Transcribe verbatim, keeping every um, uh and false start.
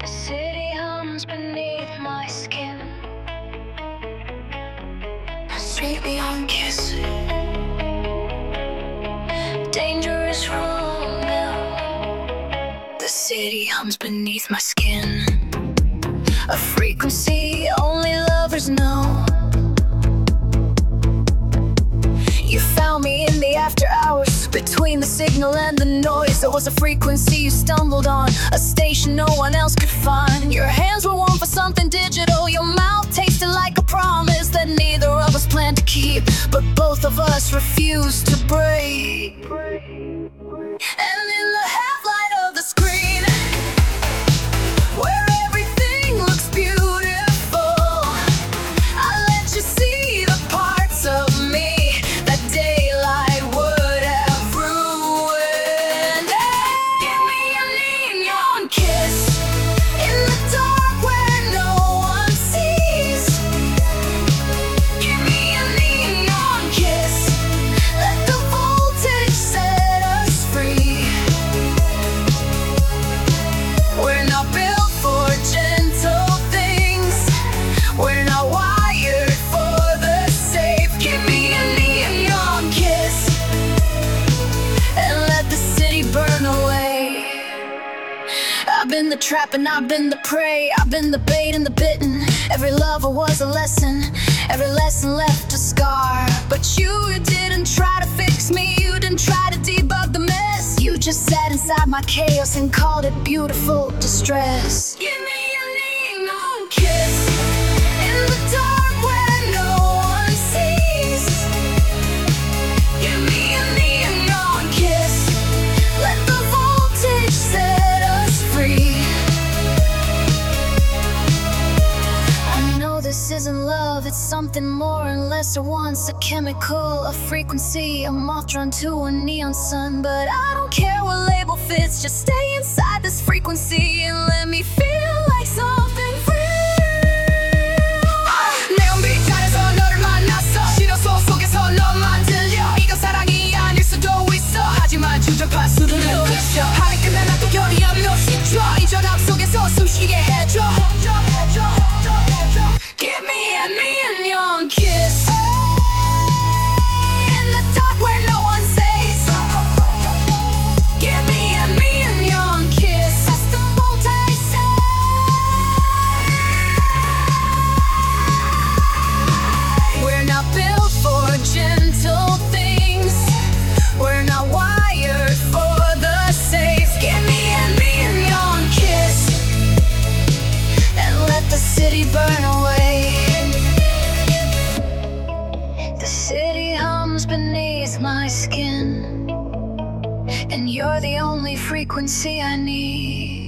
The city hums beneath my skin. Sweet neon kiss. Dangerous Romeo. The city hums beneath my skin. A frequency only lovers know. You found me in the after hours, between the signal and the noise. There was a frequency you stumbled on, a station no one else could find. Your hands were warm for something digital. Your mouth tasted like a promise that neither of us planned to keep, but both of us refused to break. And in the half-light of the screen, where everything looks beautiful, I let you see the parts of me that daylight would have ruined. Give me a neon kiss in the dark where no one sees. Give me a neon kiss. Let the voltage set us free. We're not built for gentle things. We're not wired for the safe. Give me a neon kiss and let the city burn away. I've been the trap and I've been the prey. I've been the bait and the bitten. Every lover was a lesson. Every lesson left a scar. But you didn't try to fix me. You didn't try to debug the mess. You just sat inside my chaos and called it beautiful distress. Give me a neon kiss in the dark where no one sees. Give me a neon kiss. Let the voltage set us free. I know this isn't love, it's something more unless there once a chemical, a frequency, a moth drawn to a neon sun. But I don't care what label fits, just stay inside this frequency and let me feel like something real. 내온빛 아래서 너를 만났어. 신호소 속에서 너만 들려. 이건 사랑이 아닐 수도 있어. 하지만 주저할 수는 없어. 밤이 끝나 난 또 결이 안 묘시죠. 이 전압 속에서 숨쉬게 해줘. Give me a neon kiss in the dark where no one sees. Give me a neon kiss. That's the voltage set. We're not built for gentle things. We're not wired for the safe. Give me a neon kiss and let the city burn away. The city hums beneath my skin, and you're the only frequency I need.